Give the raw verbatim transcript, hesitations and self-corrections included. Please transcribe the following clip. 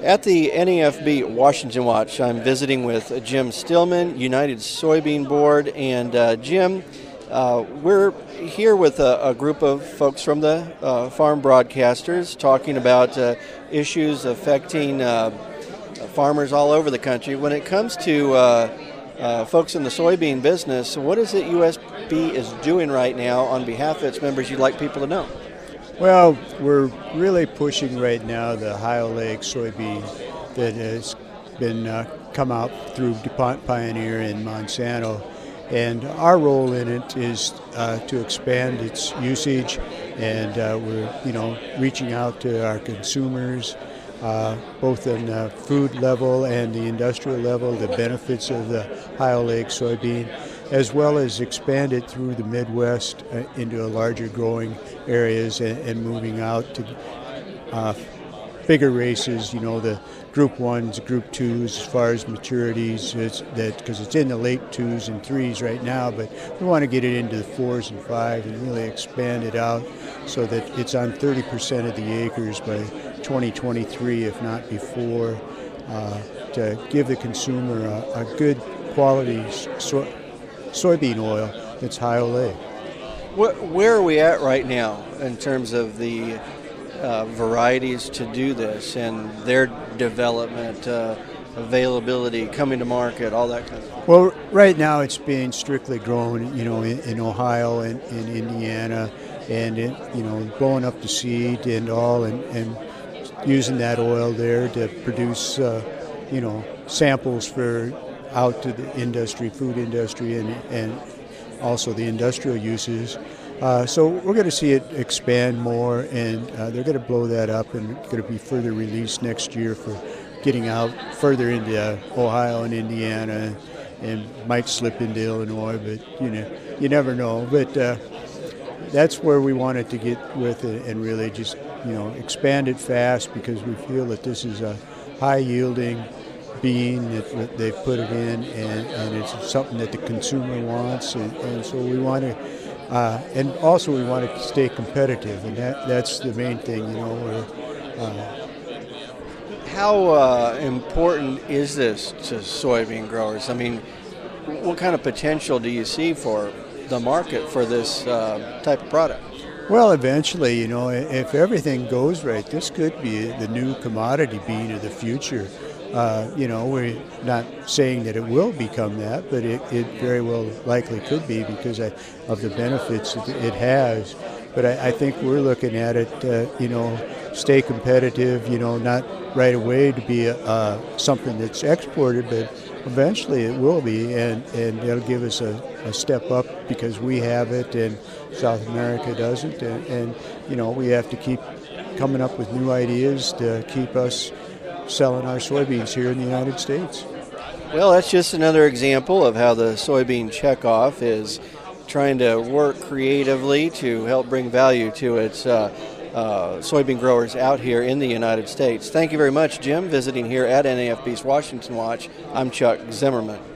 At the N A F B Washington Watch, I'm visiting with Jim Stillman, United Soybean Board, and uh, Jim, uh, we're here with a, a group of folks from the uh, farm broadcasters talking about uh, issues affecting uh, farmers all over the country. When it comes to uh, uh, folks in the soybean business, what is it U S B is doing right now on behalf of its members you'd like people to know? Well, we're really pushing right now the high oleic soybean that has been uh, come out through DuPont Pioneer and Monsanto, and our role in it is uh, to expand its usage, and uh, we're you know reaching out to our consumers, uh, both on the food level and the industrial level, the benefits of the high oleic soybean, as well as expand it through the Midwest uh, into a larger growing areas and, and moving out to uh, bigger races, you know, the group ones, group twos, as far as maturities, it's that because it's in the late twos and threes right now, but we want to get it into the fours and five and really expand it out so that it's on thirty percent of the acres by twenty twenty-three, if not before, uh, to give the consumer a, a good quality so soybean oil that's high oleic. Where are we at right now in terms of the uh, varieties to do this and their development, uh, availability, coming to market, all that kind of thing? Well, right now it's being strictly grown, you know, in, in Ohio and in Indiana, and it, you know, blowing up the seed and all, and, and using that oil there to produce, uh, you know, samples for out to the industry, food industry, and and also the industrial uses. Uh, so we're going to see it expand more, and uh, they're going to blow that up, and it's going to be further released next year for getting out further into uh, Ohio and Indiana, and might slip into Illinois, but you know, you never know. But uh, that's where we wanted to get with it, and really just you know expand it fast, because we feel that this is a high yielding bean that they've put it in, and, and it's something that the consumer wants, and, and so we want to, uh, and also we want to stay competitive, and that, that's the main thing, you know. We're, uh, How uh, important is this to soybean growers? I mean, what kind of potential do you see for the market for this uh, type of product? Well, eventually, you know, if everything goes right, this could be the new commodity bean of the future. Uh, you know, we're not saying that it will become that, but it, it very well likely could be because I, of the benefits it has. But I, I think we're looking at it, uh, you know, stay competitive, you know, not right away to be uh, something that's exported, but eventually it will be, and, and it'll give us a, a step up because we have it and South America doesn't. And, and, you know, we have to keep coming up with new ideas to keep us selling our soybeans here in the United States. Well, that's just another example of how the soybean checkoff is trying to work creatively to help bring value to its uh, uh, soybean growers out here in the United States. Thank you very much, Jim, visiting here at N A F B's Washington Watch. I'm Chuck Zimmerman.